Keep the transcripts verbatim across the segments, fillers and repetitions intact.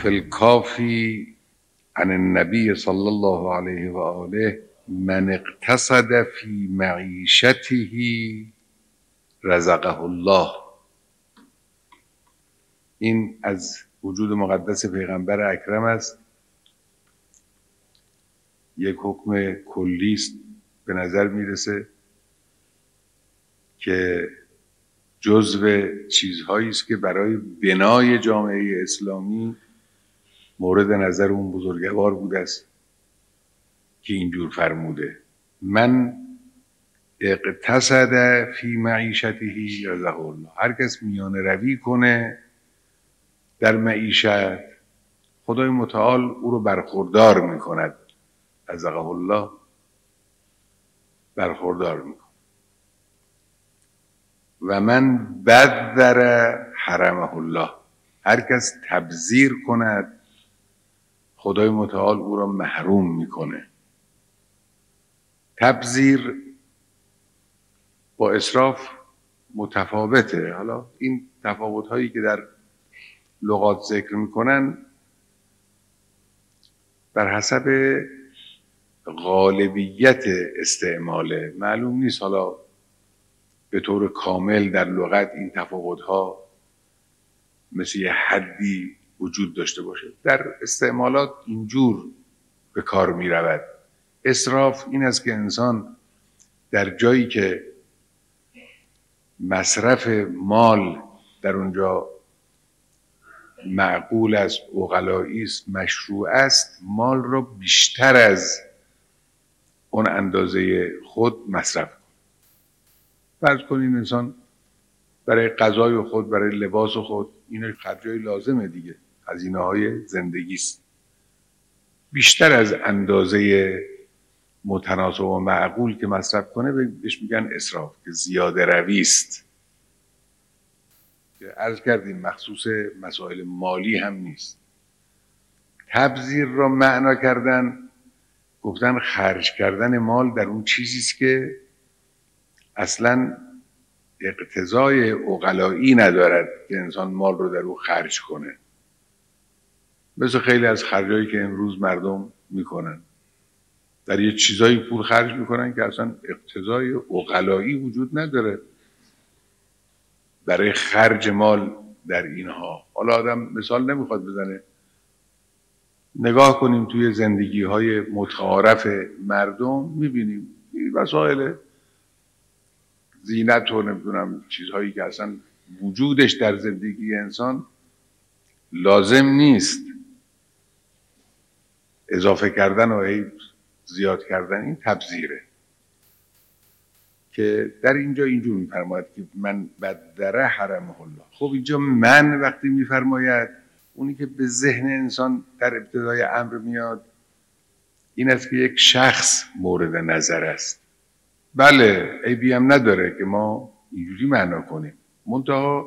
فی الکافی عن النبی صلی الله علیه و آله من اقتصد فی معیشته رزقه الله. این از وجود مقدس پیغمبر اکرم است. یک حکم کلی است به نظر میرسه که جزو چیزهایی است که برای بنای جامعه اسلامی مورد نظر اون بزرگوار بوده است که اینجور فرموده من اقتصد فی معیشته رزقه الله. هر کس میانه روی کنه در معیشت، خدای متعال او رو برخوردار میکند. رزقه الله، برخوردار میکند. و من بدر حرمه الله. هر کس تبذیر کند خدای متعال او را محروم میکنه. تبذیر با اسراف متفاوته. حالا این تفاوت هایی که در لغات ذکر میکنن بر حسب غالبیت استعماله. معلوم نیست حالا به طور کامل در لغت این تفاوت ها مثل یه حدی وجود داشته باشه. در استعمالات اینجور به کار می رود. اسراف این است که انسان در جایی که مصرف مال در اونجا معقول است، عقلایی است، مشروع است، مال را بیشتر از اون اندازه خود مصرف کن. فرض کنین انسان برای غذای خود، برای لباس خود، این خرجای لازمه دیگه، هزینه های زندگی است، بیشتر از اندازه متناسب و معقول که مصرف کنه بهش میگن اسراف، که زیاده روی است. که عرض کردیم مخصوص مسائل مالی هم نیست. تبذیر را معنا کردن، گفتن خرج کردن مال در اون چیزی است که اصلا اقتضای عقلایی ندارد که انسان مال رو در او خرج کنه. مثل خیلی از خرجایی که امروز مردم میکنن، در یه چیزایی پول خرج میکنن که اصلا اقتضای عقلایی وجود نداره برای خرج مال در اینها. حالا آدم مثال نمیخواد بزنه، نگاه کنیم توی زندگی های متعارف مردم میبینیم وسایل زینت و نمیدونم چیزهایی که اصلا وجودش در زندگی انسان لازم نیست، اضافه کردن و زیاد کردن این تبذیره. که در اینجا اینجور میفرماید که من بدر حرمه الله. خب اینجا من وقتی میفرماید، اونی که به ذهن انسان در ابتدای امر میاد این است که یک شخص مورد نظر است. بله عیبی هم نداره که ما اینجوری معنا کنیم، منتها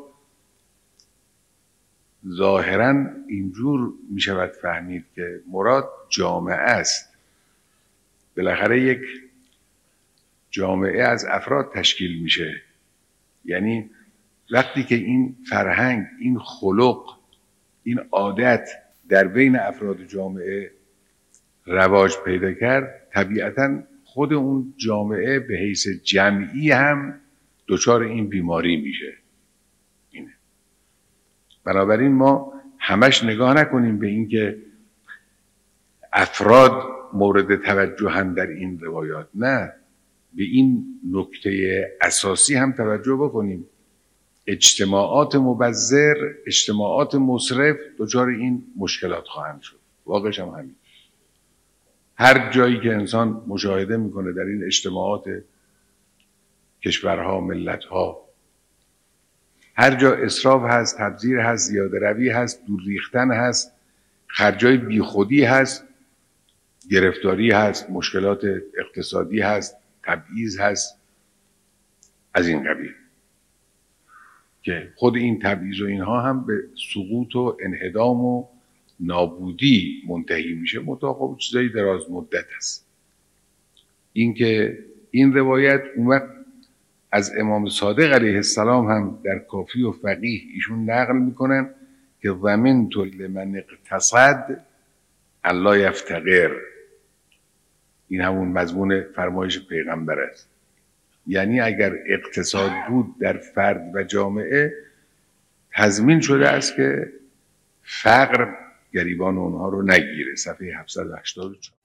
ظاهراً اینجور میشود فهمید که مراد جامعه است. بالاخره یک جامعه از افراد تشکیل میشه. یعنی وقتی که این فرهنگ، این خلق، این عادت در بین افراد جامعه رواج پیدا کرد، طبیعتاً خود اون جامعه به حیث جمعی هم دچار این بیماری میشه. اینه. بنابراین ما همش نگاه نکنیم به این که افراد مورد توجهن در این روایات، نه، به این نکته اساسی هم توجه بکنیم. اجتماعات مبذر، اجتماعات مصرف دچار این مشکلات خواهند شد. واقعش هم همین. هر جایی که انسان مشاهده میکنه در این اجتماعات کشورها، ملتها، هر جا اسراف هست، تبذیر هست، زیاده روی هست، دور ریختن هست، خرجای بیخودی هست، گرفتاری هست، مشکلات اقتصادی هست، تبعیض هست، از این قبیل، که خود این تبعیض و اینها هم به سقوط و انهدام و نابودی منتهی میشه. متأخر چیزایی دراز مدت است. این که این روایت اون وقت از امام صادق علیه السلام هم در کافی و فقیه ایشون نقل میکنن که ضمنت لمن اقتصد الله یفتقر. این همون مضمون فرمایش پیغمبر است. یعنی اگر اقتصاد بود در فرد و جامعه، تضمین شده است که فقر گریبان اونها رو نگیره. صفحه هفتصد و هشتاد و چهار.